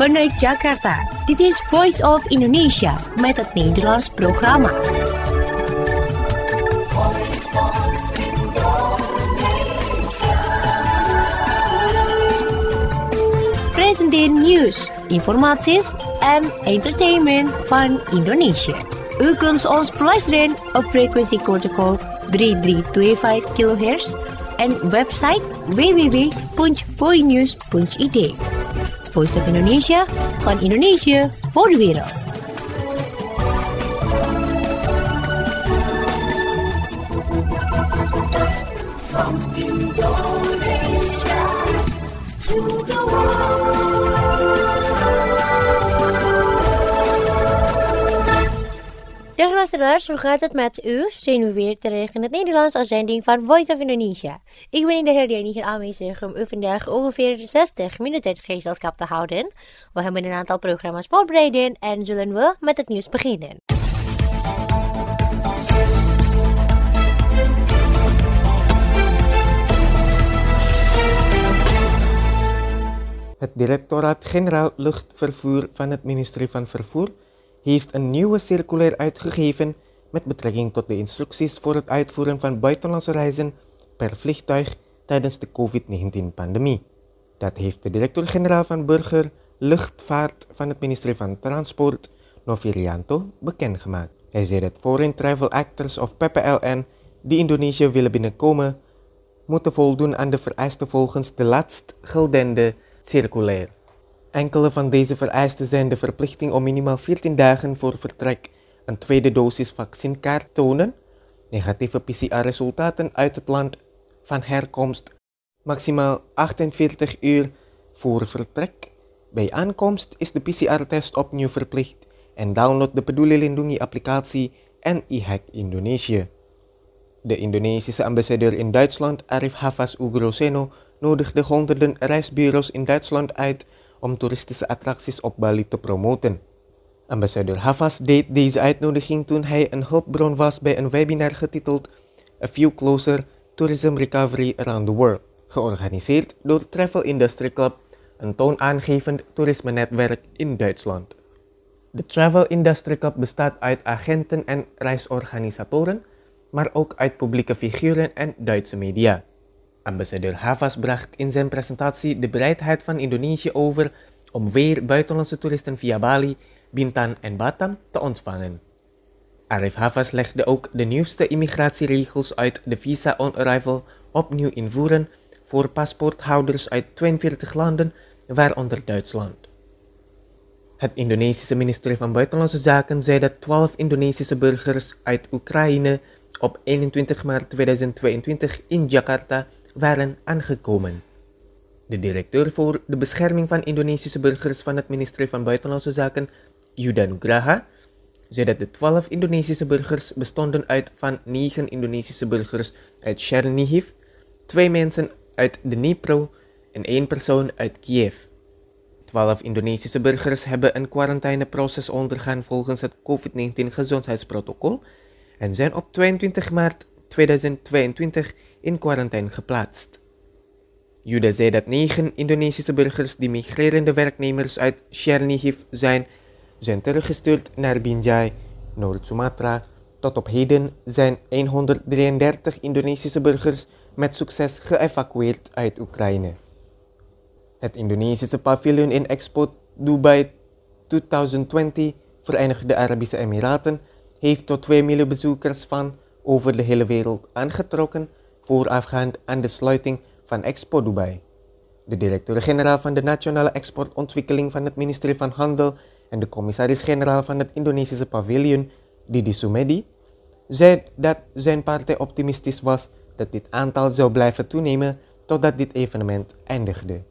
vanuit Jakarta. Dit is Voice of Indonesia met het Nederlands programma. Presenteer nieuws, informaties en entertainment van Indonesië. U kunt ons beluisteren op frequentiecodecode 3325 kHz en website www.voinews.id. Voice of Indonesia van Indonesië voor de wereld. From Indonesia to the world. Dag luisteraars, hoe gaat het met u? Zijn we weer terug in het Nederlands uitzending van Voice of Indonesia. Ik ben in de herdenking hier aanwezig om u vandaag ongeveer 60 minuten gezelschap te houden. We hebben een aantal programma's voorbereid en zullen we met het nieuws beginnen. Het Directoraat-Generaal Luchtvervoer van het ministerie van Vervoer heeft een nieuwe circulair uitgegeven met betrekking tot de instructies voor het uitvoeren van buitenlandse reizen per vliegtuig tijdens de COVID-19-pandemie. Dat heeft de directeur-generaal van Burgerluchtvaart van het ministerie van Transport, Novirianto, bekendgemaakt. Hij zei dat foreign travel actors of PPLN die Indonesië willen binnenkomen, moeten voldoen aan de vereisten volgens de laatst geldende circulair. Enkele van deze vereisten zijn de verplichting om minimaal 14 dagen voor vertrek een tweede dosis vaccinkaart tonen, negatieve PCR-resultaten uit het land van herkomst, maximaal 48 uur voor vertrek. Bij aankomst is de PCR-test opnieuw verplicht en download de Peduli Lindungi-applicatie en e-hack Indonesië. De Indonesische ambassadeur in Duitsland, Arif Hafaz Ugroseno, nodigde honderden reisbureaus in Duitsland uit om toeristische attracties op Bali te promoten. Ambassadeur Hafaz deed deze uitnodiging toen hij een hulpbron was bij een webinar getiteld A View Closer Tourism Recovery Around the World, georganiseerd door Travel Industry Club, een toonaangevend toerismenetwerk in Duitsland. De Travel Industry Club bestaat uit agenten en reisorganisatoren, maar ook uit publieke figuren en Duitse media. Ambassadeur Hafaz bracht in zijn presentatie de bereidheid van Indonesië over om weer buitenlandse toeristen via Bali, Bintan en Batam te ontvangen. Arif Hafaz legde ook de nieuwste immigratieregels uit de visa on arrival opnieuw invoeren voor paspoorthouders uit 42 landen, waaronder Duitsland. Het Indonesische ministerie van Buitenlandse Zaken zei dat 12 Indonesische burgers uit Oekraïne op 21 maart 2022 in Jakarta waren aangekomen. De directeur voor de bescherming van Indonesische burgers van het ministerie van Buitenlandse Zaken, Yuda Nugraha, zei dat de 12 Indonesische burgers bestonden uit van 9 Indonesische burgers uit Chernihiv, 2 mensen uit Dnipro en 1 persoon uit Kiev. 12 Indonesische burgers hebben een quarantaineproces ondergaan volgens het COVID-19 gezondheidsprotocol en zijn op 22 maart 2022 in quarantaine geplaatst. Yuda zei dat 9 Indonesische burgers die migrerende werknemers uit Chernihiv zijn teruggestuurd naar Binjai, Noord-Sumatra. Tot op heden zijn 133 Indonesische burgers met succes geëvacueerd uit Oekraïne. Het Indonesische paviljoen in Expo Dubai 2020, Verenigde Arabische Emiraten, heeft tot 2 miljoen bezoekers van over de hele wereld aangetrokken voorafgaand aan de sluiting van Expo Dubai. De directeur-generaal van de Nationale Exportontwikkeling van het ministerie van Handel en de commissaris-generaal van het Indonesische paviljoen, Didi Sumedi, zei dat zijn partij optimistisch was dat dit aantal zou blijven toenemen totdat dit evenement eindigde.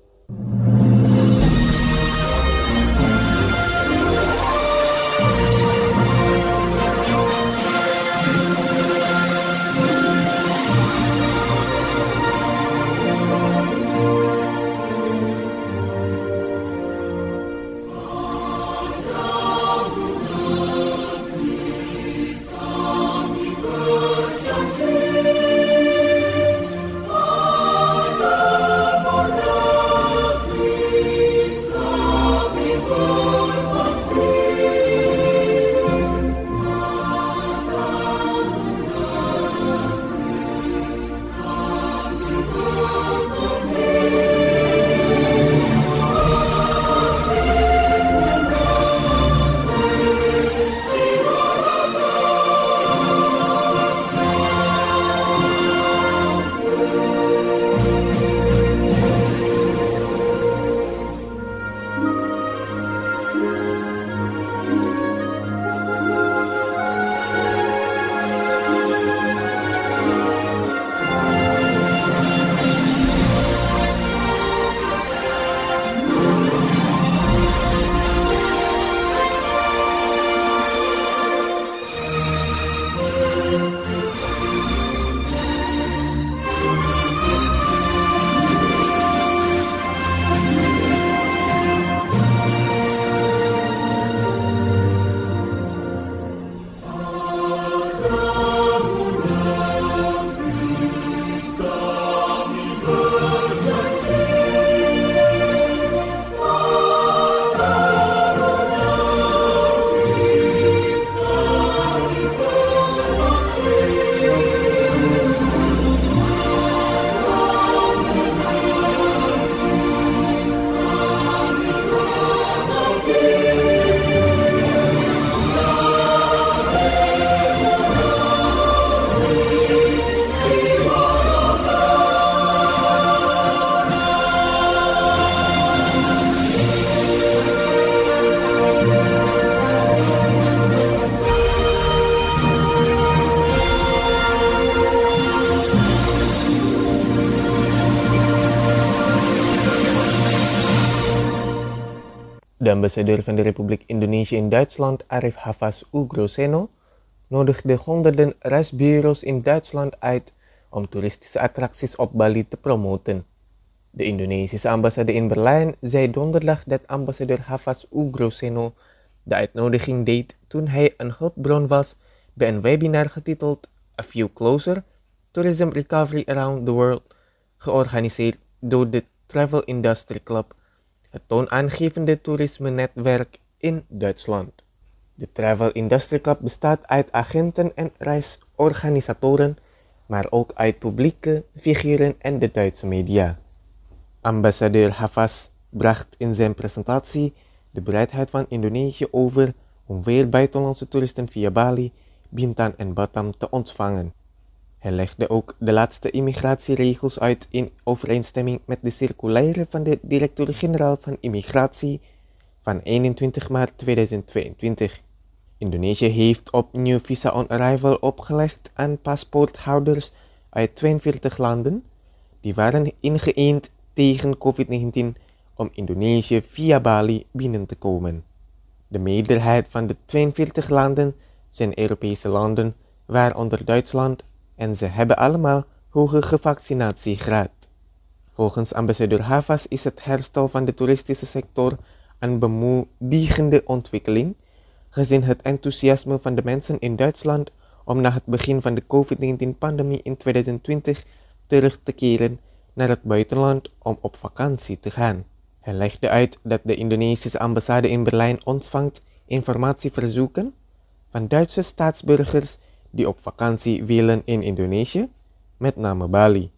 De ambassadeur van de Republiek Indonesië in Duitsland, Arif Hafaz Ugroseno, nodigde honderden reisbureaus in Duitsland uit om toeristische attracties op Bali te promoten. De Indonesische ambassade in Berlijn zei donderdag dat ambassadeur Hafaz Ugroseno de uitnodiging deed toen hij een hulpbron was bij een webinar getiteld A Few Closer, Tourism Recovery Around the World, georganiseerd door de Travel Industry Club, het toonaangevende toerisme-netwerk in Duitsland. De Travel Industry Club bestaat uit agenten en reisorganisatoren, maar ook uit publieke figuren en de Duitse media. Ambassadeur Hafaz bracht in zijn presentatie de bereidheid van Indonesië over om weer buitenlandse toeristen via Bali, Bintan en Batam te ontvangen. Hij legde ook de laatste immigratieregels uit in overeenstemming met de circulaire van de directeur-generaal van Immigratie van 21 maart 2022. Indonesië heeft opnieuw visa on arrival opgelegd aan paspoorthouders uit 42 landen die waren ingeënt tegen COVID-19 om Indonesië via Bali binnen te komen. De meerderheid van de 42 landen zijn Europese landen, waaronder Duitsland, en ze hebben allemaal hoge vaccinatiegraad. Volgens ambassadeur Hafaz is het herstel van de toeristische sector een bemoedigende ontwikkeling, gezien het enthousiasme van de mensen in Duitsland om na het begin van de COVID-19-pandemie in 2020 terug te keren naar het buitenland om op vakantie te gaan. Hij legde uit dat de Indonesische ambassade in Berlijn ontvangt informatieverzoeken van Duitse staatsburgers die op vakantie willen in Indonesië, met name Bali.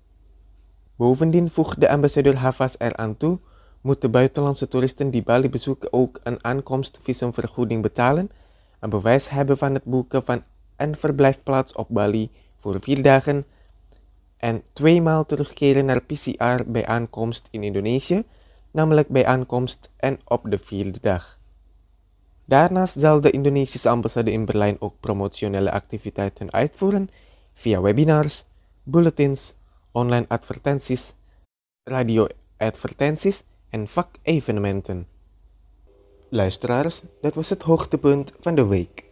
Bovendien voegde ambassadeur Hafaz eraan toe, moeten buitenlandse toeristen die Bali bezoeken ook een aankomstvisumvergoeding betalen, een bewijs hebben van het boeken van een verblijfplaats op Bali voor 4 dagen en 2 maal terugkeren naar PCR bij aankomst in Indonesië, namelijk bij aankomst en op de 4e dag. Daarnaast zal de Indonesische ambassade in Berlijn ook promotionele activiteiten uitvoeren via webinars, bulletins, online advertenties, radio-advertenties en vakevenementen. Luisteraars, dat was het hoogtepunt van de week.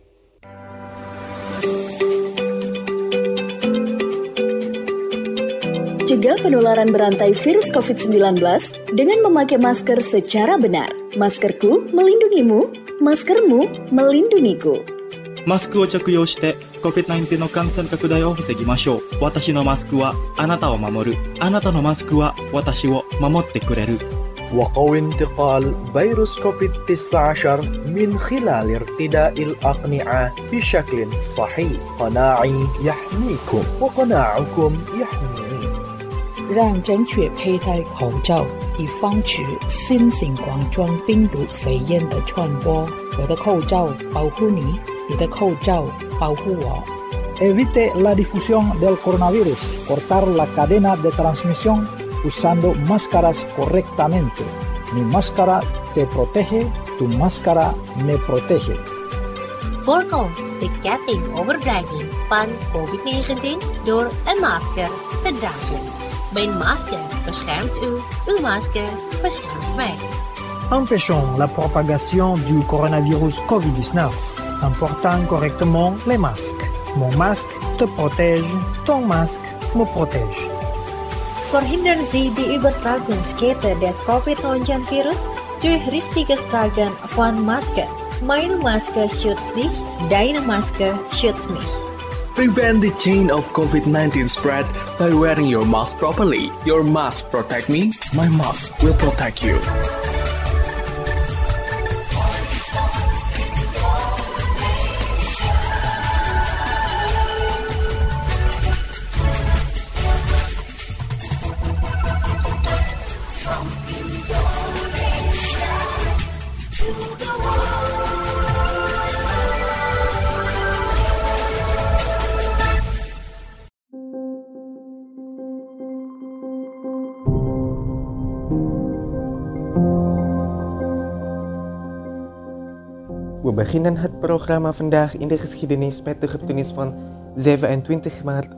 Cegah penularan berantai virus COVID-19 dengan memakai masker secara benar. Maskerku melindungimu, maskermu melindungiku. マスクを着用して COVID-19 の感染拡大を防ぎましょう。私のマスクはあなたを守る。あなたのマスクは私を守ってくれる。 وقوي انتقال فيروس كوفيد-19 من خلال ارتداء الأقنعة بشكل صحيح. قناعي يحميكم وقناعكم يحميني. 让正确佩戴口罩，以防止新型冠状病毒肺炎的传播。我的口罩保护你，你的口罩保护我。 Evite la difusión del coronavirus. Cortar la cadena de transmisión usando máscaras correctamente. Mi máscara te protege, tu máscara me protege. Voorkom de kettingoverdraging van COVID-19 door een masker te dragen. Mijn masker beschermt u, uw masker beschermt mij. Empêchons la propagation du coronavirus COVID-19 en portant correctement les masques. Mon masque te protège, ton masque me protège. Verhindern Sie die Übertragungskette des Covid-19-Virus durch richtiges Tragen von Maske. Meine Maske schützt dich, deine Maske schützt mich. Prevent the chain of COVID-19 spread by wearing your mask properly. Your mask protect me, my mask will protect you. We beginnen het programma vandaag in de geschiedenis met de gebeurtenis van 27 maart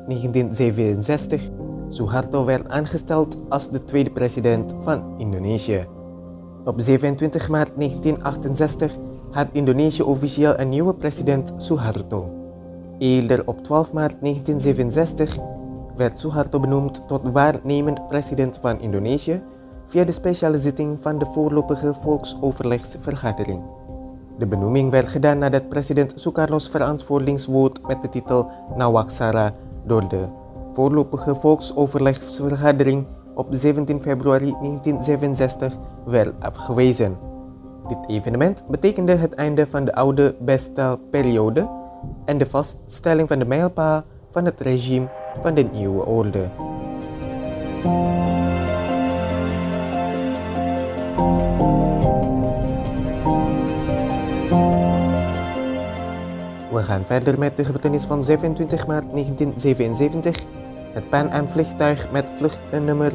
1967. Suharto werd aangesteld als de tweede president van Indonesië. Op 27 maart 1968 had Indonesië officieel een nieuwe president, Suharto. Eerder op 12 maart 1967 werd Suharto benoemd tot waarnemend president van Indonesië via de speciale zitting van de voorlopige volksoverlegsvergadering. De benoeming werd gedaan nadat president Sukarno's verantwoordingswoord met de titel Nawaksara door de voorlopige volksoverlegsvergadering op 17 februari 1967 werd afgewezen. Dit evenement betekende het einde van de oude bestelperiode en de vaststelling van de mijlpaal van het regime van de nieuwe orde. We gaan verder met de gebeurtenis van 27 maart 1977. Het Pan Am vliegtuig met vluchtnummer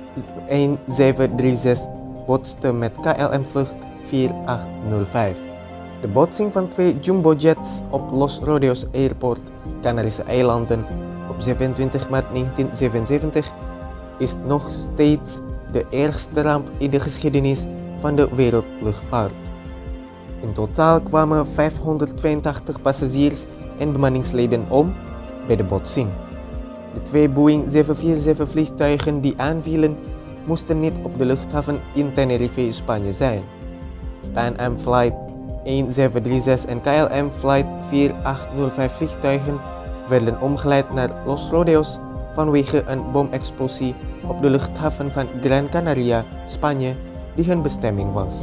1736 botste met KLM vlucht 4805. De botsing van 2 jumbojets op Los Rodeos Airport, Canarische eilanden, op 27 maart 1977 is nog steeds de ergste ramp in de geschiedenis van de wereldluchtvaart. In totaal kwamen 582 passagiers en bemanningsleden om bij de botsing. De 2 Boeing 747 vliegtuigen die aanvielen moesten niet op de luchthaven in Tenerife, Spanje zijn. Pan Am Flight 1736 en KLM Flight 4805 vliegtuigen werden omgeleid naar Los Rodeos vanwege een bomexplosie op de luchthaven van Gran Canaria, Spanje, die hun bestemming was.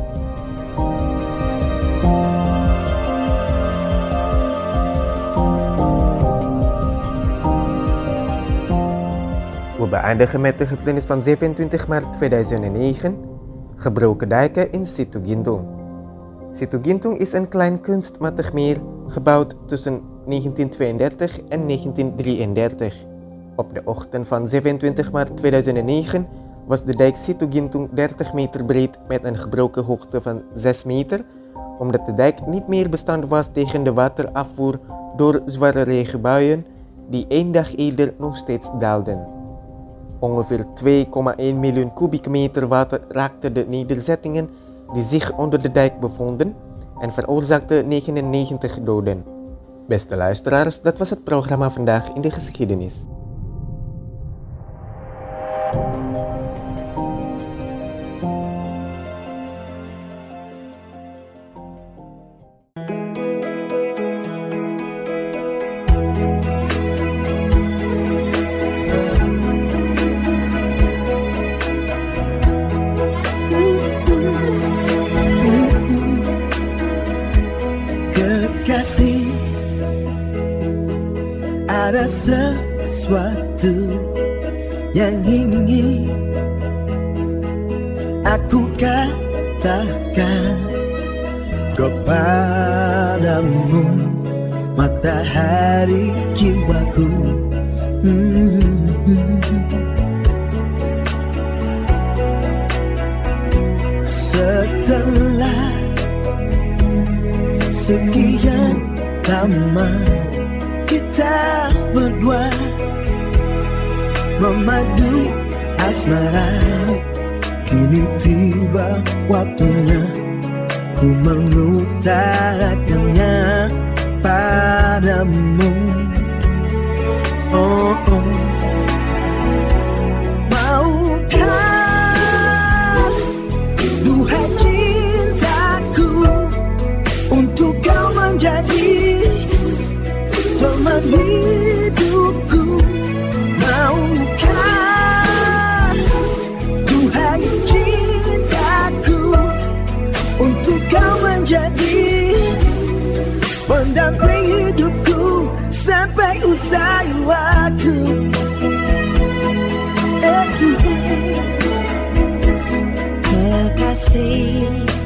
We beëindigen met de gebeurtenis van 27 maart 2009, gebroken dijken in Situ Gintung. Situ Gintung is een klein kunstmatig meer gebouwd tussen 1932 en 1933. Op de ochtend van 27 maart 2009 was de dijk Situ Gintung 30 meter breed met een gebroken hoogte van 6 meter, omdat de dijk niet meer bestand was tegen de waterafvoer door zware regenbuien die 1 dag eerder nog steeds daalden. Ongeveer 2,1 miljoen kubieke meter water raakte de nederzettingen die zich onder de dijk bevonden en veroorzaakte 99 doden. Beste luisteraars, dat was het programma Vandaag in de Geschiedenis. Ada sesuatu yang ingin aku katakan kepadamu, matahari jiwaku. Setelah sekian lama kita berdua memadu asmara, kini tiba waktunya ku mengutarakannya padamu. Oh, oh. Maukah, duhai cintaku, untuk kau menjadi teman hidupku. Maukah, duhai cintaku, untuk kau menjadi pendamping hidupku sampai usai waktu. Kekasih,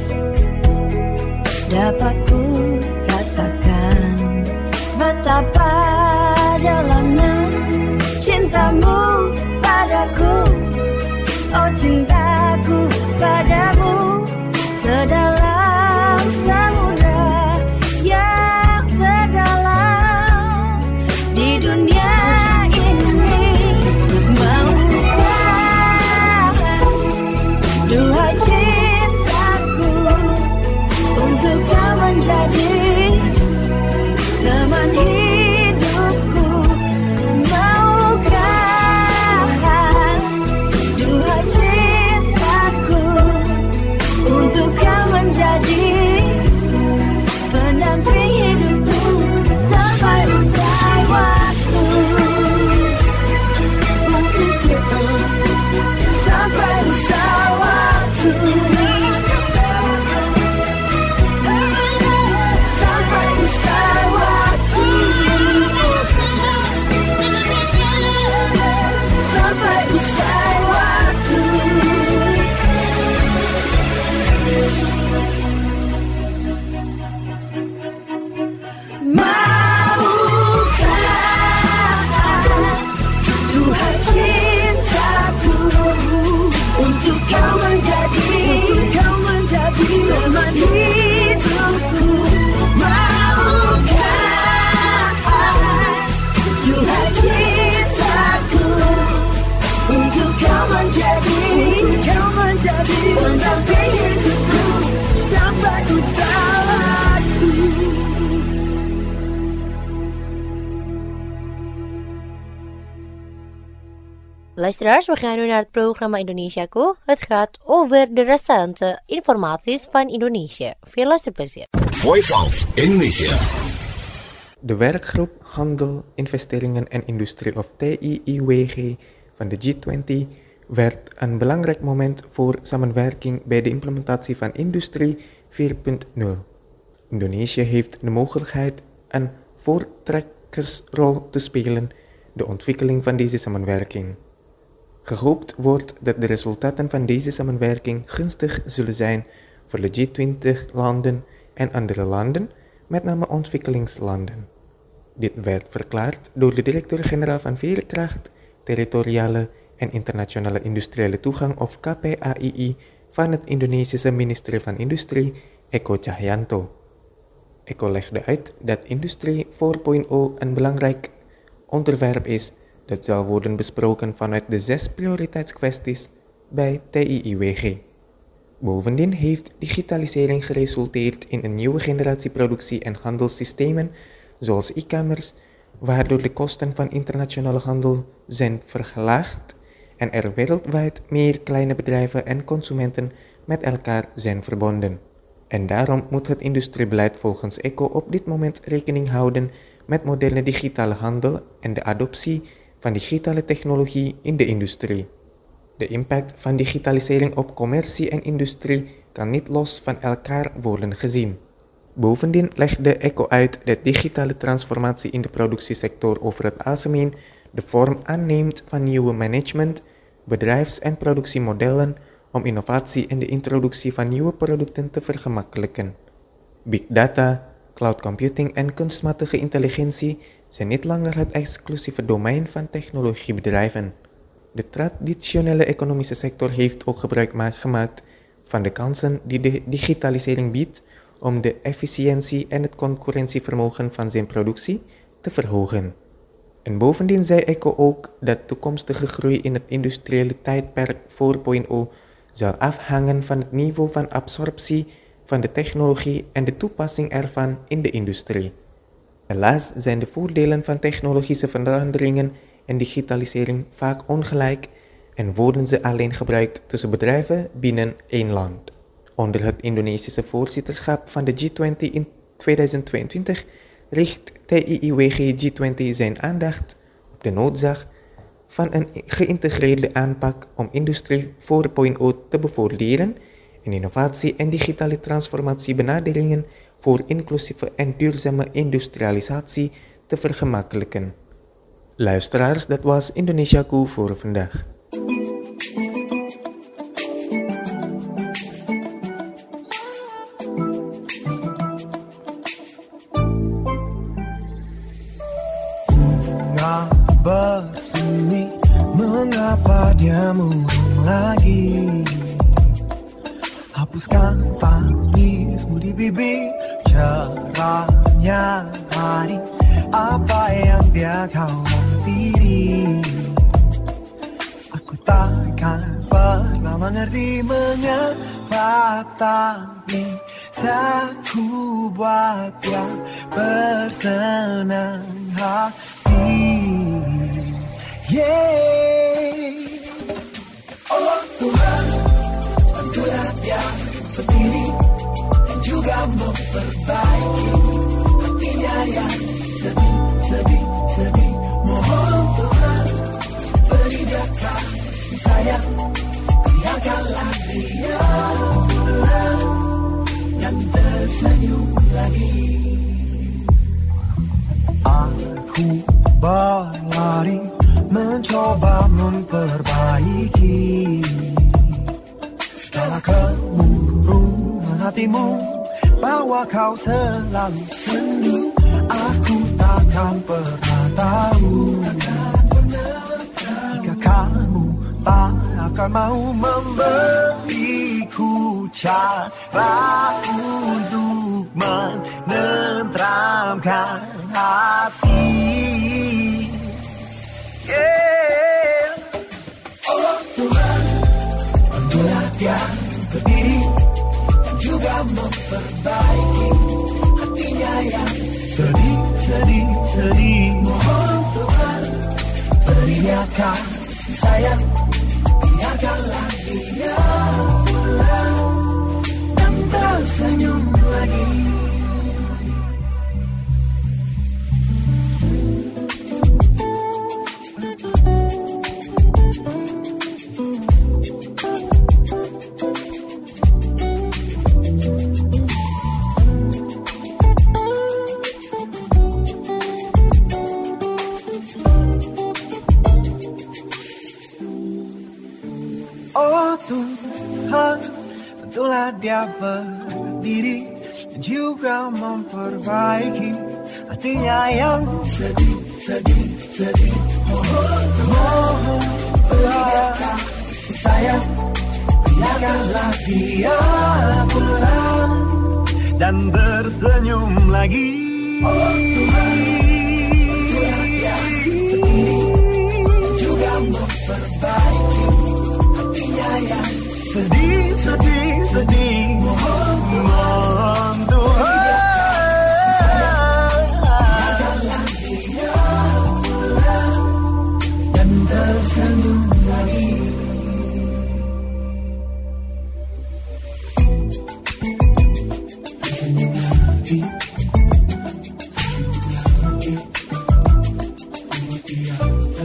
dapat ku rasakan betapa dalamnya cintamu padaku. Oh, cintaku padamu sedalam samudra yang terdalam di dunia ini. Maukah, duhai cintaku, Luisteraars, we gaan nu naar het programma Indonesiaku. Het gaat over de recente informaties van Indonesië. Veel luisterplezier. Voice of Indonesia. De werkgroep Handel, Investeringen en Industrie of TIIWG van de G20 werd een belangrijk moment voor samenwerking bij de implementatie van Industrie 4.0. Indonesië heeft de mogelijkheid een voortrekkersrol te spelen de ontwikkeling van deze samenwerking. Gehoopt wordt dat de resultaten van deze samenwerking gunstig zullen zijn voor de G20-landen en andere landen, met name ontwikkelingslanden. Dit werd verklaard door de directeur-generaal van Veerkracht, Territoriale en Internationale Industriële Toegang of KPAII van het Indonesische ministerie van Industrie, Eko Cahyanto. Eko legde uit dat Industrie 4.0 een belangrijk onderwerp is dat zal worden besproken vanuit de 6 prioriteitskwesties bij TIIWG. Bovendien heeft digitalisering geresulteerd in een nieuwe generatie productie- en handelssystemen, zoals e-commerce, waardoor de kosten van internationale handel zijn verlaagd en er wereldwijd meer kleine bedrijven en consumenten met elkaar zijn verbonden. En daarom moet het industriebeleid volgens ECO op dit moment rekening houden met moderne digitale handel en de adoptie van digitale technologie in de industrie. De impact van digitalisering op commercie en industrie kan niet los van elkaar worden gezien. Bovendien legde ECO uit dat digitale transformatie in de productiesector over het algemeen de vorm aanneemt van nieuwe management, bedrijfs- en productiemodellen om innovatie en de introductie van nieuwe producten te vergemakkelijken. Big data, cloud computing en kunstmatige intelligentie zijn niet langer het exclusieve domein van technologiebedrijven. De traditionele economische sector heeft ook gebruik gemaakt van de kansen die de digitalisering biedt om de efficiëntie en het concurrentievermogen van zijn productie te verhogen. En bovendien zei ECO ook dat toekomstige groei in het industriële tijdperk 4.0 zal afhangen van het niveau van absorptie van de technologie en de toepassing ervan in de industrie. Helaas zijn de voordelen van technologische veranderingen en digitalisering vaak ongelijk en worden ze alleen gebruikt tussen bedrijven binnen één land. Onder het Indonesische voorzitterschap van de G20 in 2022 richt TIIWG G20 zijn aandacht op de noodzaak van een geïntegreerde aanpak om Industrie 4.0 te bevorderen en innovatie en digitale transformatie benaderingen voor inclusieve en duurzame industrialisatie te vergemakkelijken. Luisteraars, dat was Indonesiaku voor vandaag. Bersemi, mengapa dia murung lagi? Hapuskan tangismu di bibir, cerahnya hari, apa yang dia kau diri. Aku takkan pernah mengerti mengapa tak bisa ku buat dia bersenang hati. Allah Tuhan, bantulah dia berdiri dan juga memperbaiki hatinya yang sedih. Mohon Tuhan, beri dia kasih sayang, biarkanlah dia pulang dan tersenyum lagi. Aku berlari mencoba memperbaiki segala kemurungan hatimu, bahwa kau selalu sendu. Aku takkan pernah tahu jika kamu tak akan mau memberiku cara untuk menenteramkan hati. Allah Tuhan, bantulah dia berdiri dan juga memperbaiki hatinya yang sedih. Mohon Tuhan, beri dia kasih sayang. sayang, biarkanlah dia pulang dan tersenyum lagi. Oh Tuhan, bantulah dia berdiri dan juga memperbaiki hatinya yang sedih. Mohon berikan kasih sayang, biarkanlah dia pulang dan tersenyum lagi. Oh Tuhan, bantulah dia berdiri dan juga memperbaiki yang sedih. Mohon Tuhan, biarkanlah dia pulang dan tersenyum lagi. Tersenyum lagi. Buat dia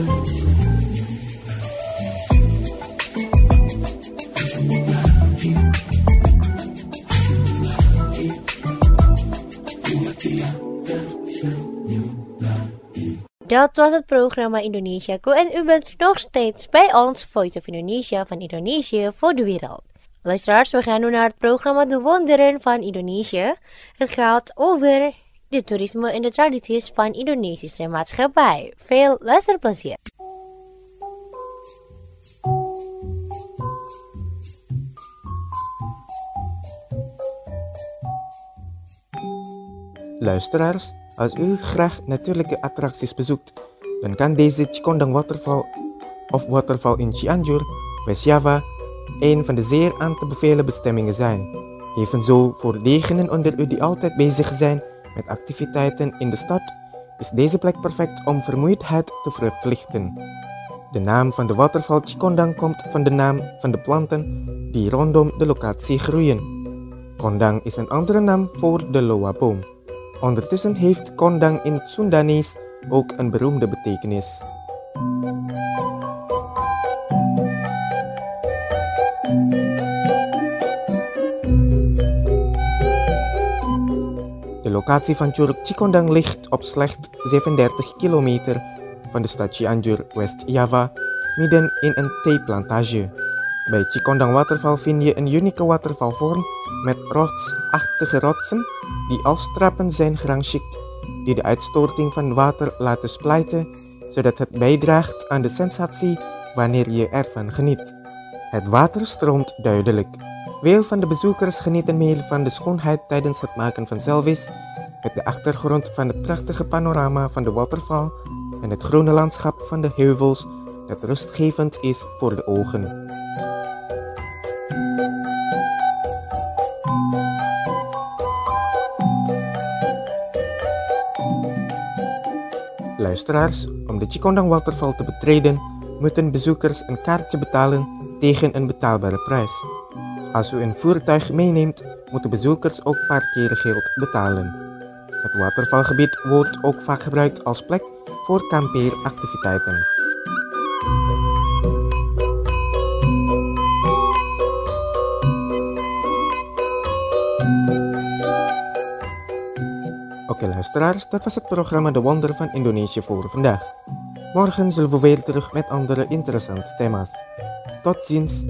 Dat was het programma Indonesia Go en u bent nog steeds bij ons Voice of Indonesia van Indonesië voor de wereld. Luisteraars, we gaan nu naar het programma De Wonderen van Indonesië. Het gaat over de toerisme en de tradities van Indonesische maatschappij. Veel luisterplezier. Luisteraars, als u graag natuurlijke attracties bezoekt, dan kan deze Cikondang Waterval of Waterval in Cianjur, West-Java, een van de zeer aan te bevelen bestemmingen zijn. Evenzo voor degenen onder u die altijd bezig zijn met activiteiten in de stad, is deze plek perfect om vermoeidheid te vervlichten. De naam van de waterval Cikondang komt van de naam van de planten die rondom de locatie groeien. Kondang is een andere naam voor de loa-boom. Ondertussen heeft Kondang in het Sundanese ook een beroemde betekenis. De locatie van Curug Cikondang ligt op slechts 37 kilometer van de stad Cianjur, West-Java, midden in een theeplantage. Bij Cikondang Waterval vind je een unieke watervalvorm met rotsachtige rotsen die als trappen zijn gerangschikt, die de uitstorting van water laten splijten, zodat het bijdraagt aan de sensatie wanneer je ervan geniet. Het water stroomt duidelijk. Veel van de bezoekers genieten meer van de schoonheid tijdens het maken van selfies, met de achtergrond van het prachtige panorama van de waterval en het groene landschap van de heuvels dat rustgevend is voor de ogen. Luisteraars, om de Cikondang Waterval te betreden, moeten bezoekers een kaartje betalen tegen een betaalbare prijs. Als u een voertuig meeneemt, moeten bezoekers ook parkeergeld betalen. Het watervalgebied wordt ook vaak gebruikt als plek voor kampeeractiviteiten. Oké luisteraars, dat was het programma De Wonderen van Indonesië voor vandaag. Morgen zullen we weer terug met andere interessante thema's. Tot ziens!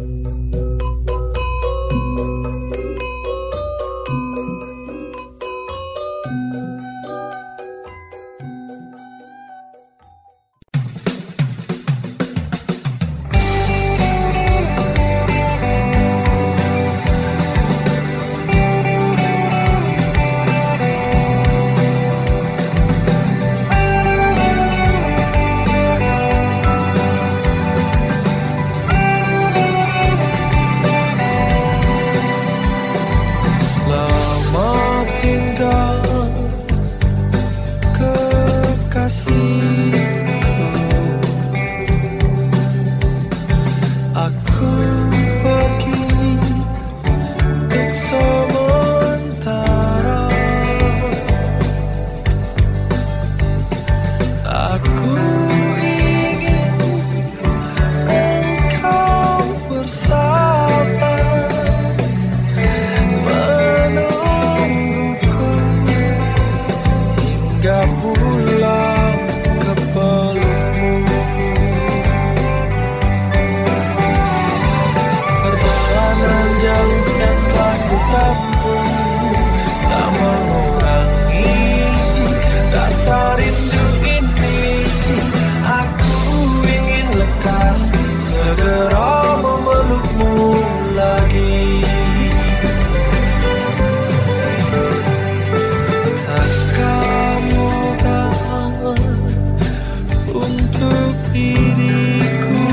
diriku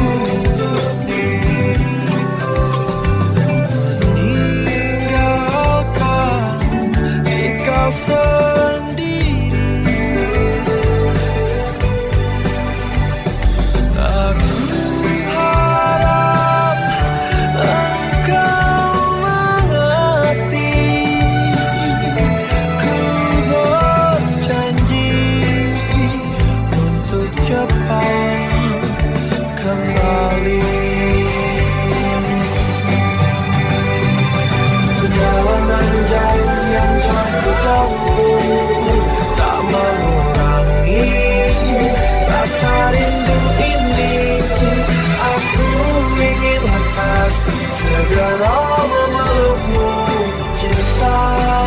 meninggalkan engkau sendiri. Aku harap engkau mengerti. Ku berjanji untuk cepat kembali. Perjalanan jauh yang aku tempuh tak mengurangi rasa rindu ini. Aku ingin lekas segera memelukmu, cinta.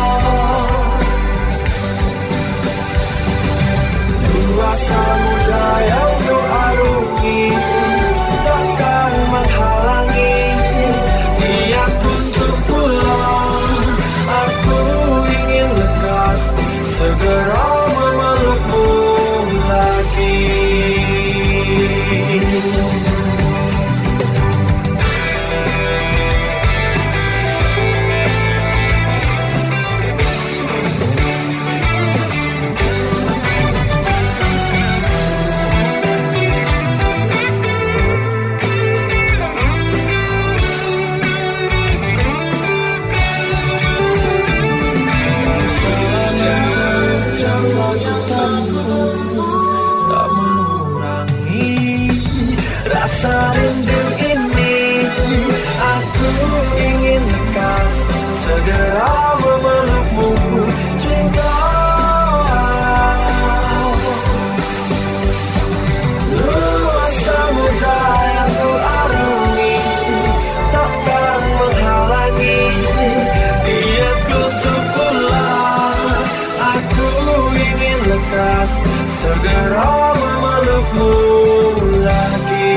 Dua samudra yang ku arungi takkan menghalangi niatku untuk pulang. Aku ingin lekas segera memelukmu lagi. Tak mengurangi rasa rindu ini. Aku ingin lekas segera memelukmu, cinta. Luas samudra yang ku arungi takkan menghalangi niatku untuk pulang. Aku ingin lekas segera memelukmu lagi.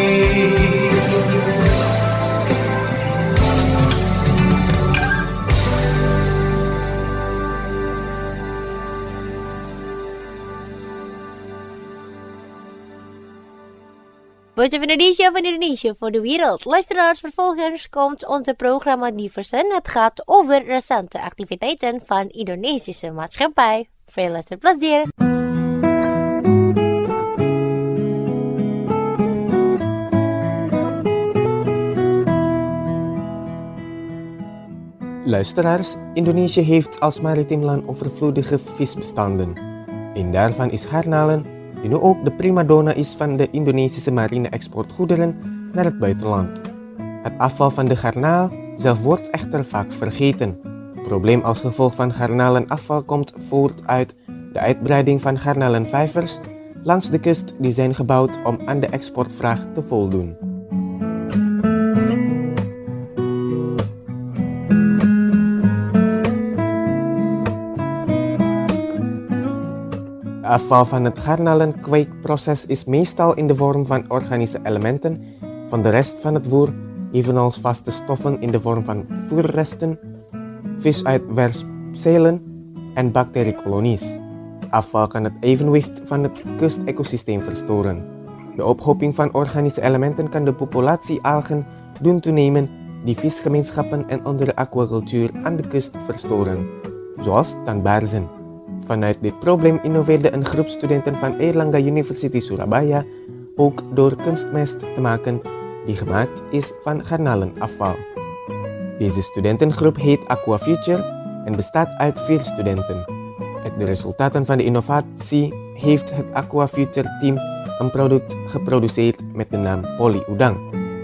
Voice of Indonesia van Indonesia voor de wereld. Luisteraars, vervolgens komt onze programma Diversen. Het gaat over recente activiteiten van Indonesische maatschappij. Veel luisterplezier. Luisteraars, Indonesië heeft als maritiem land overvloedige visbestanden. Een daarvan is garnalen, die nu ook de primadonna is van de Indonesische marine exportgoederen naar het buitenland. Het afval van de garnaal zelf wordt echter vaak vergeten. Het probleem als gevolg van garnalenafval komt voort uit de uitbreiding van garnalenvijvers langs de kust die zijn gebouwd om aan de exportvraag te voldoen. De afval van het garnalenkweekproces is meestal in de vorm van organische elementen van de rest van het voer, evenals vaste stoffen in de vorm van voerresten, visuitwerpselen en bacteriekolonies. Afval kan het evenwicht van het kustecosysteem verstoren. De ophoping van organische elementen kan de populatie algen doen toenemen die visgemeenschappen en andere aquacultuur aan de kust verstoren, zoals tandbaarzen. Vanuit dit probleem innoveerde een groep studenten van Airlangga University Surabaya ook door kunstmest te maken die gemaakt is van garnalenafval. Deze studentengroep heet Aquafuture en bestaat uit 4 studenten. Uit de resultaten van de innovatie heeft het Aquafuture team een product geproduceerd met de naam Polyudang.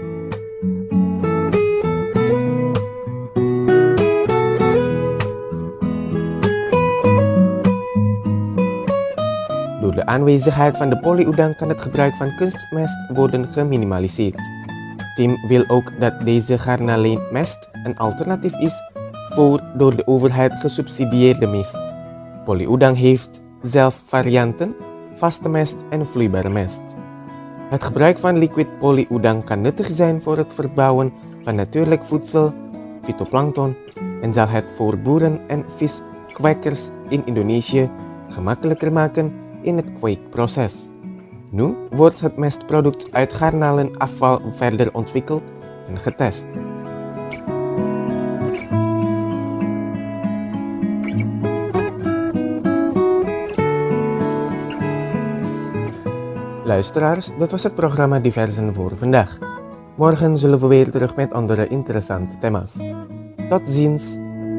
Door de aanwezigheid van de polyudang kan het gebruik van kunstmest worden geminimaliseerd. Het team wil ook dat deze garnalenmest een alternatief is voor door de overheid gesubsidieerde mest. Polyudang heeft zelf varianten, vaste mest en vloeibare mest. Het gebruik van liquid polyudang kan nuttig zijn voor het verbouwen van natuurlijk voedsel, fytoplankton en zal het voor boeren en viskwekers in Indonesië gemakkelijker maken in het kweekproces. Nu wordt het mestproduct uit garnalenafval verder ontwikkeld en getest. Luisteraars, dat was het programma Diversen voor vandaag. Morgen zullen we weer terug met andere interessante thema's. Tot ziens!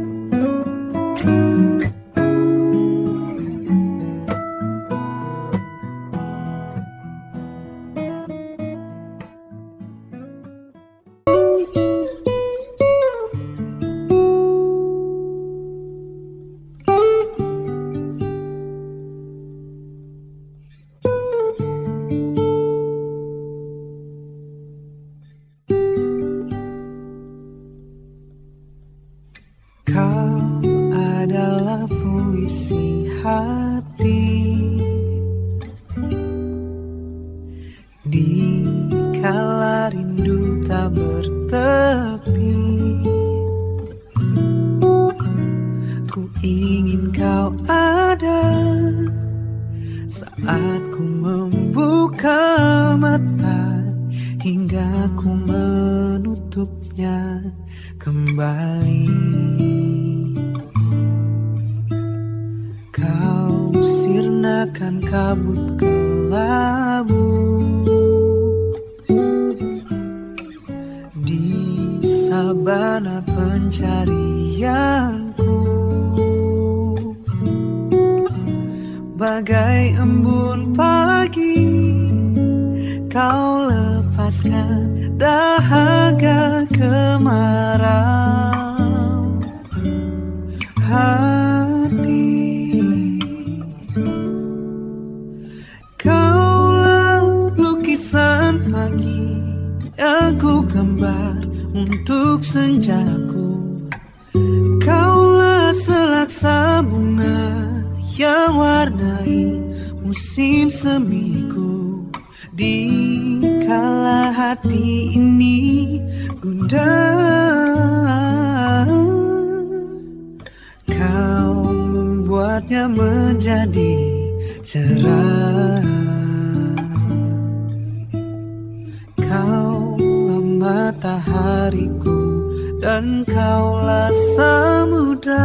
Bagai embun pagi, kau lepaskan dahaga kemarau hati. Kaulah lukisan pagi yang ku gambar untuk senjaku. Kaulah selaksa bunga yang warnai musim semiku. Di kala hati ini gundah, kau membuatnya menjadi cerah. Kaulah matahariku dan kaulah samudra,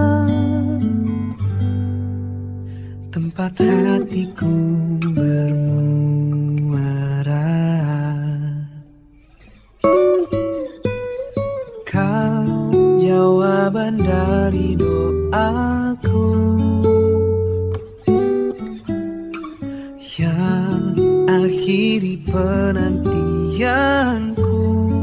tempat hatiku bermuara. Kau jawaban dari doaku yang akhiri penantianku.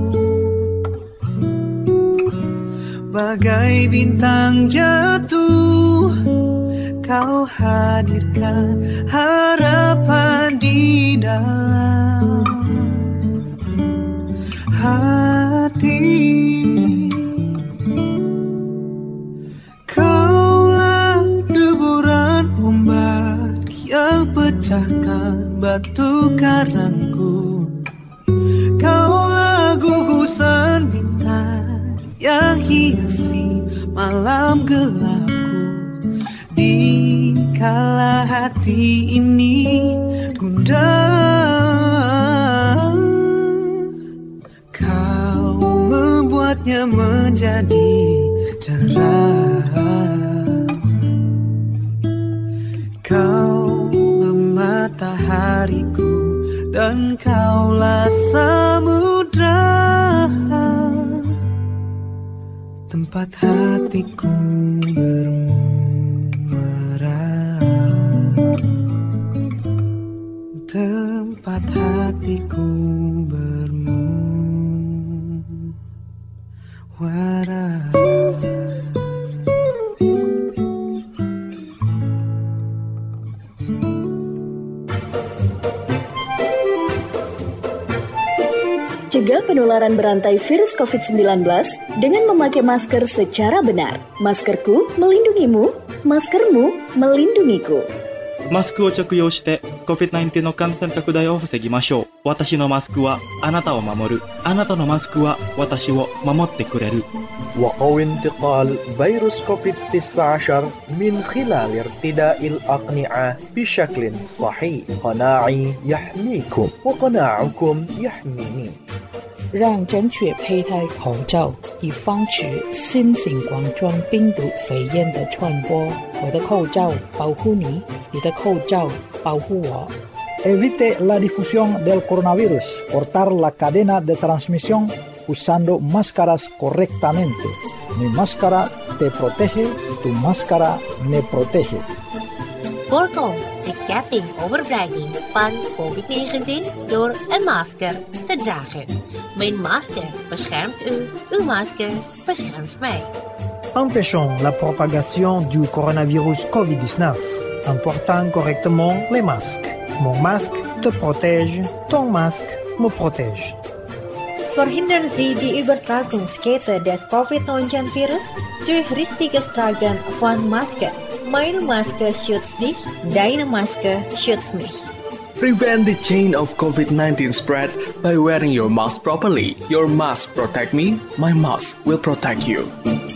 Bagai bintang jatuh, kau hadirkan harapan di dalam hati. Kaulah deburan ombak yang pecahkan batu karangku. Kaulah gugusan bintang yang hiasi malam gelapku. Di kala hati ini gundah, kau membuatnya menjadi cerah. Kaulah matahariku dan kaulah samudra, tempat hatiku tempat hatiku bermuara. Cegah penularan berantai virus COVID-19 dengan memakai masker secara benar. Maskerku melindungimu, maskermu melindungiku. マスクを着用して COVID-19 の感染拡大を防ぎましょう。私のマスクはあなたを守る。あなたのマスクは私を守ってくれる。 وقوي انتقال فيروس كوفيد-19 من خلال ارتداء الأقنعة بشكل صحيح. قناعي يحميكم وقناعكم يحميني. 让正确佩戴口罩，以防止新型冠状病毒肺炎的传播。我的口罩保护你，你的口罩保护我。 Evite la difusión del coronavirus. Cortar la cadena de transmisión usando máscaras correctamente. Mi máscara te protege, tu máscara me protege. Voorkom de ketting overbrenging van COVID-19 door een masker te dragen. Mijn masker beschermt u, uw masker beschermt mij. Empêchons la propagation du coronavirus Covid-19 en portant correctement les masques. Mon masque te protège, ton masque me protège. Verhindern Sie die Übertragungskette des Covid-19-Virus durch richtiges Tragen von Maske. Meine Maske schützt dich, deine Maske schützt mich. Prevent the chain of COVID-19 spread by wearing your mask properly. Your mask protect me, my mask will protect you.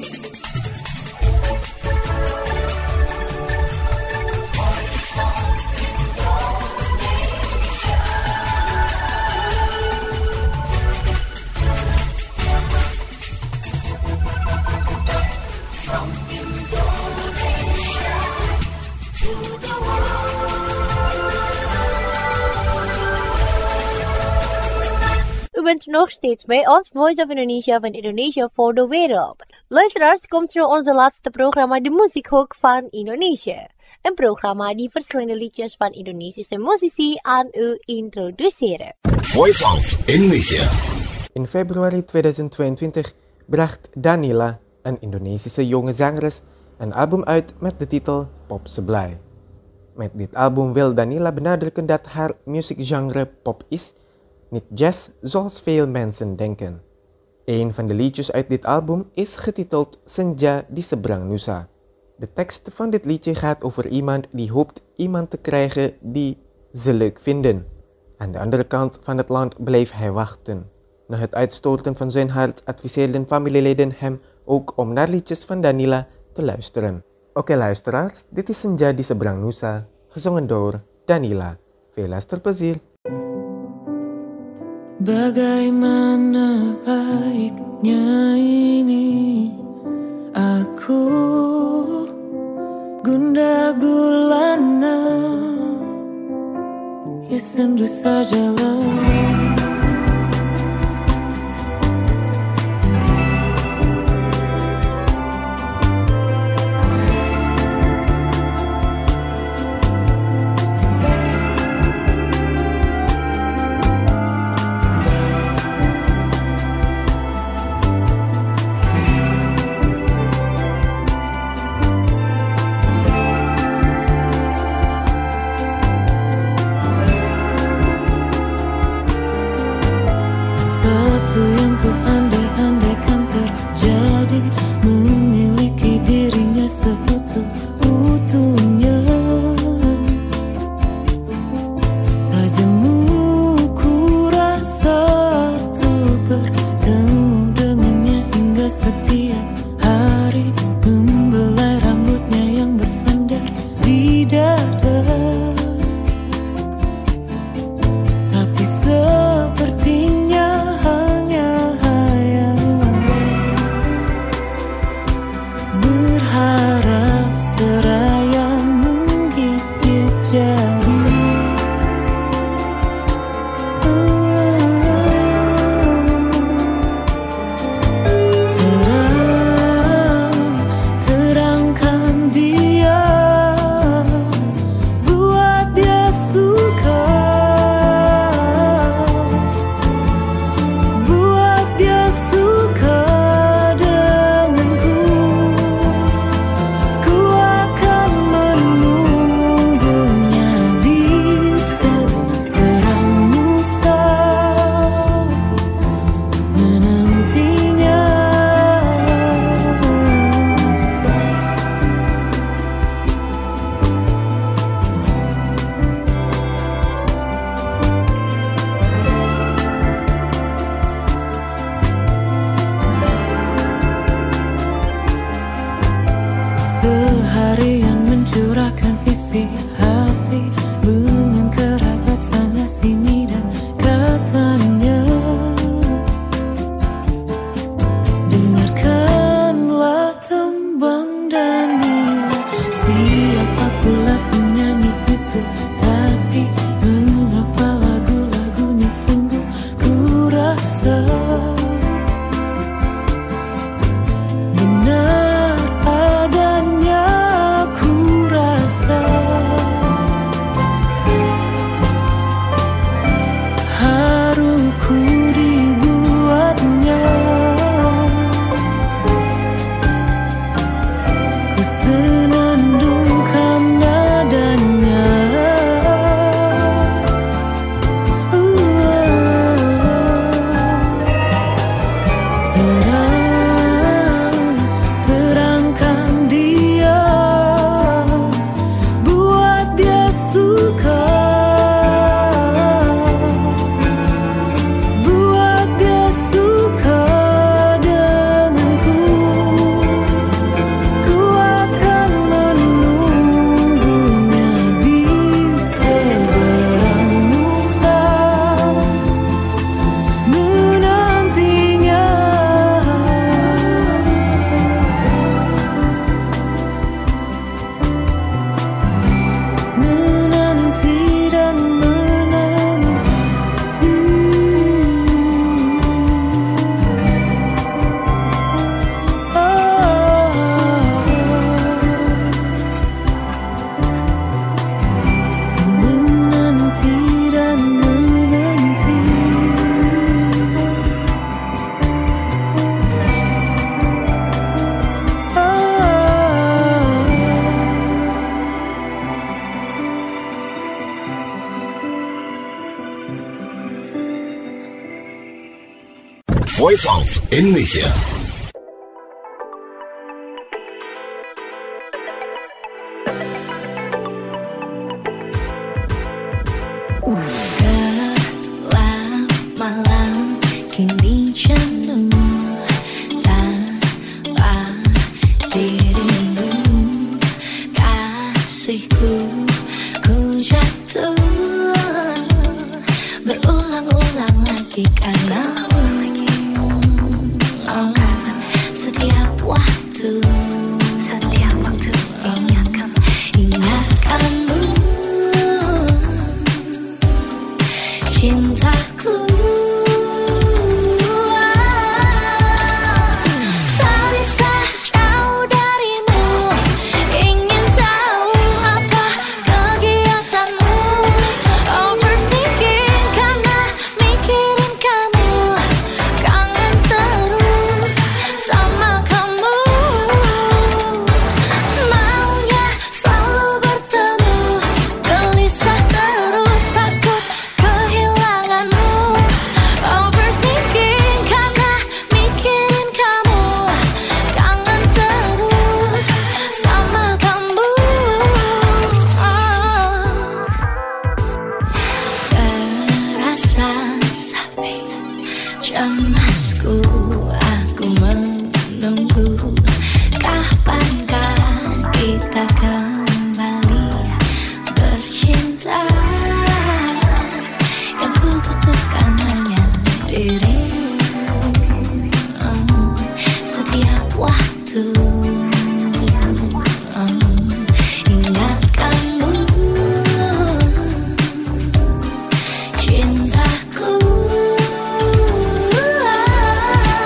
U bent nog steeds bij ons Voice of Indonesia van Indonesia voor de wereld. Luisteraars, komt nu onze laatste programma De Muziekhoek van Indonesië. Een programma die verschillende liedjes van Indonesische muzici aan u introduceren. Voice of Indonesia. In februari 2022 bracht Danila, een Indonesische jonge zangeres, een album uit met de titel Pop Seblai. Met dit album wil Danila benadrukken dat haar muziekgenre pop is, niet jazz zoals veel mensen denken. Een van de liedjes uit dit album is getiteld Senja di Seberang Nusa. De tekst van dit liedje gaat over iemand die hoopt iemand te krijgen die ze leuk vinden. Aan de andere kant van het land bleef hij wachten. Na het uitstorten van zijn hart adviseerden familieleden hem ook om naar liedjes van Danila te luisteren. Oké luisteraars, dit is Senja di Seberang Nusa, gezongen door Danila. Veel luisterplezier. Bagaimana baiknya ini, aku gundah gulana, ya sendu sajalah. Voice of Indonesia. Gelap malam kini jenuh tanpa dirimu, kasihku ku jatuh berulang-ulang lagi karenamu. Setiap waktu ingatkanmu, cintaku. Tak bisa jauh darimu, ingin tahu apa kegiatanmu. Overthinking karena mikirin kamu, kangen terus sama kamu. Maunya selalu bertemu, gelisah terus takut kehilanganmu. Overthinking karena mikirin kamu, kangen terus sama kamu. Terasa sepi, cemasku, aku menunggu kapankah kita kembali bercinta. Yang ku butuhkan hanya dirimu. Setiap waktu ingatkanmu, cintaku.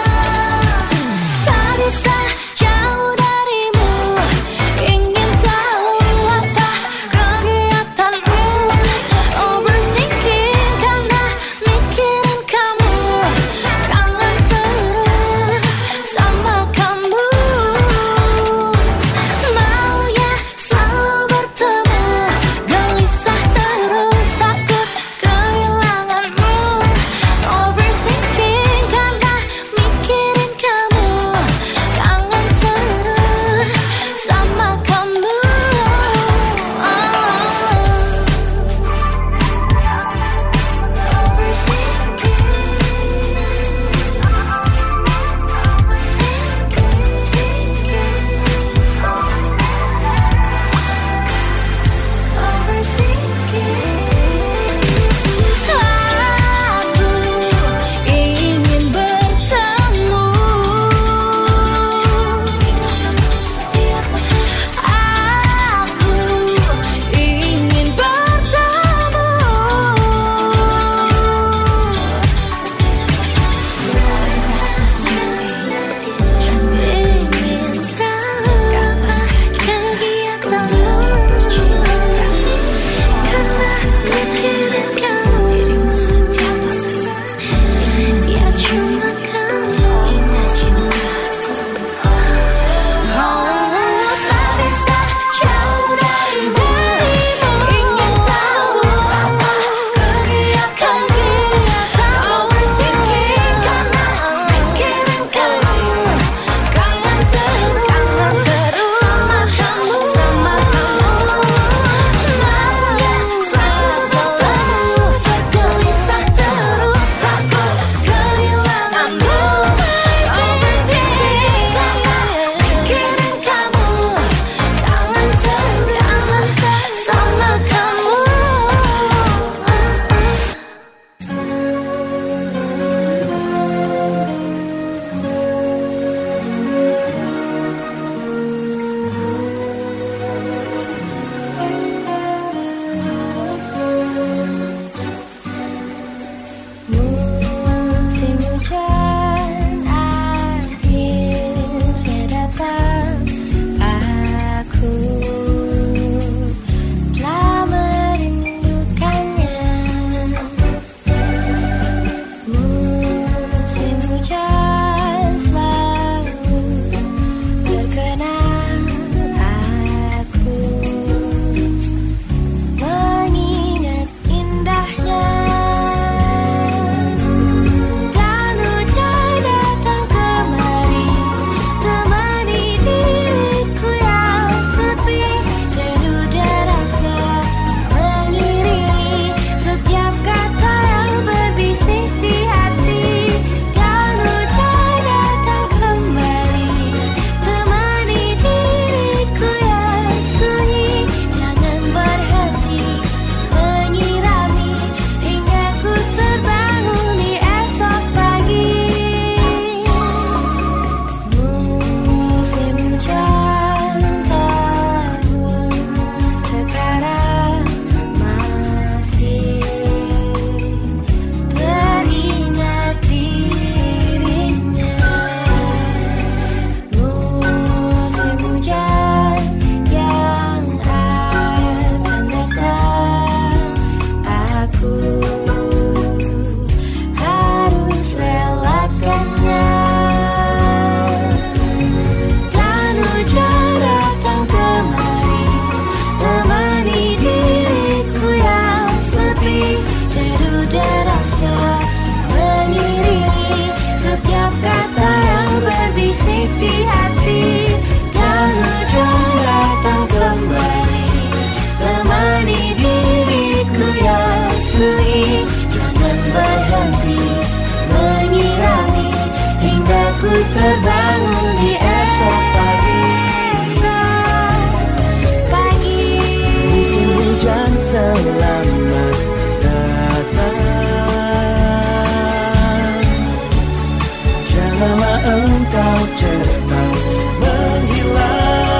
terbangun di esok pagi. Musim hujan selamat datang. Janganlah engkau cepat menghilang.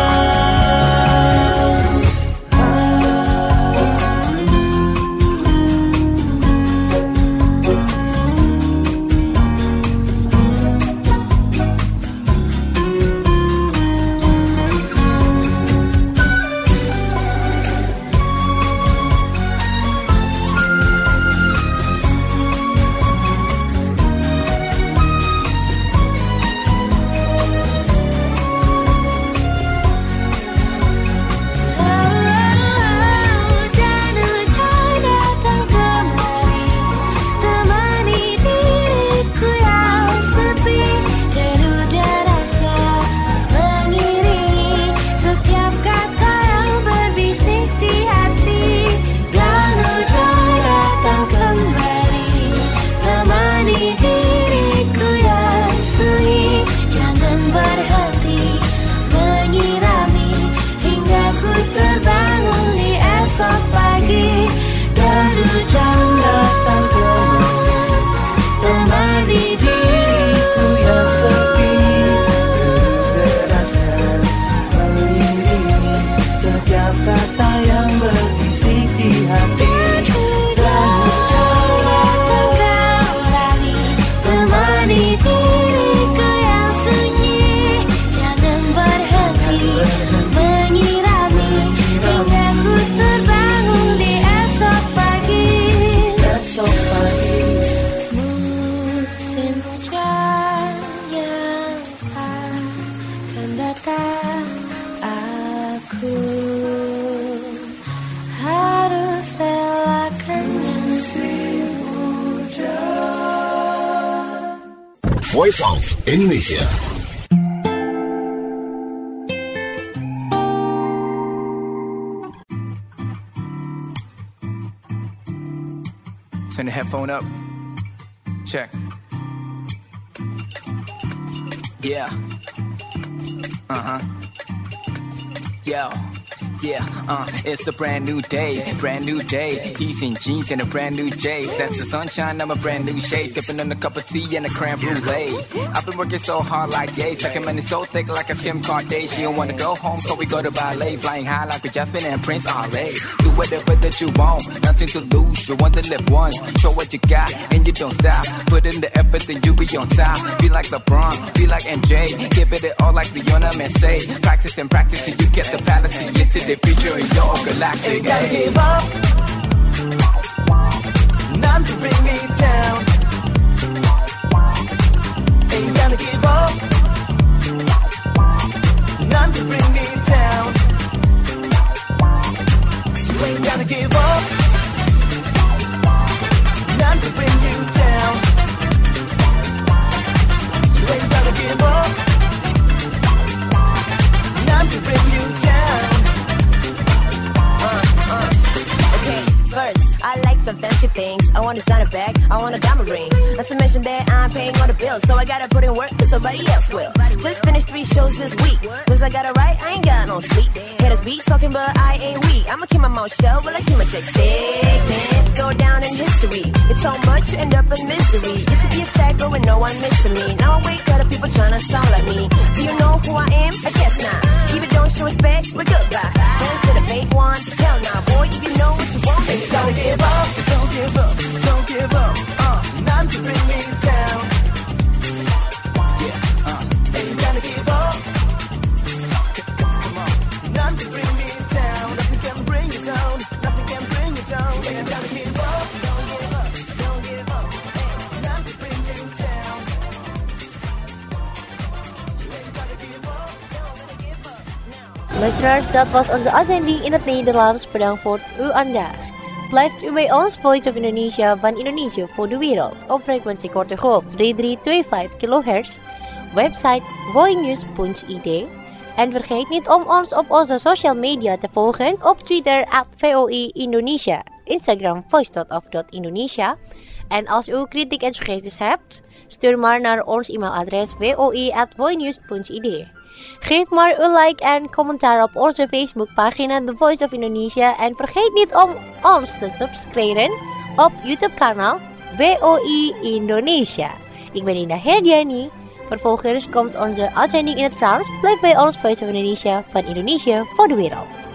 Voice of Indonesia. Turn the headphone up. Check. Yeah. Yo. Yeah, it's a brand new day. Tees and jeans and a brand new J. Sense the sunshine, I'm a brand new shade. Sipping on a cup of tea and a creme brulee. I've been working so hard like yay. Second man is so thick like a Kim Kardashian. Wanna go home, so we go to ballet. Flying high like with Jasmine and Prince R.A. Do whatever that you want, nothing to lose. You want to live once, show what you got, and you don't stop. Put in the effort, then you be on top. Be like LeBron, be like MJ. Give it all like Lionel Messi. Practice and practice till you get the palace and get to the future in your galactic. Ain't gotta give up. None to bring me down. Ain't gonna give up. None to bring me down. You ain't gonna give up. None to bring you down. You ain't gonna give up. None to bring you down. Okay, first, I like the fancy things. I want a designer bag, I want a diamond ring. Not to mention that I'm paying all the bills, so I gotta put in work cause somebody else will. Just finished 3 shows this week, cause I gotta write, I ain't got no sleep. Haters be talking but I ain't weak. I'ma keep my mouth shut while I keep my checks thick, man. Go down in history, it's so much you end up in misery. Used to be a psycho and no one missing me. Now I wake up to people trying to sound like me. Do you know who I am? I guess not. Even don't show respect, we're goodbye. Hands to the fake one, hell nah, boy, if you know what you want, ain't gotta give up, don't give up, don't give up. None to bring me down. Yeah, ain't gonna give up. Come on, none to bring me down. Nothing can bring you down. Nothing can bring you down. Ain't gonna give up, don't give up, don't give up. None to bring you down. You ain't gonna give up, don't give up now. Luisteraars, dat was onze uitzending in het Nederlands. Bedankt voor uw aandacht. Blijft u bij ons Voice of Indonesia van Indonesië voor de wereld op frequentie korte golf 3325 kHz, website voinews.id en vergeet niet om ons op onze social media te volgen op Twitter @VOI Indonesia, Instagram voice.of.indonesia En als u kritiek en suggesties hebt, stuur maar naar ons e-mailadres voi@voinews.id. Geef maar uw like en commentaar op onze Facebookpagina The Voice of Indonesia. En vergeet niet om ons te subscriben op YouTube-kanaal VOI Indonesia. Ik ben Indah Herdiani. Vervolgens komt onze uitzending in het Frans. Blijf bij ons Voice of Indonesia van Indonesië voor de wereld.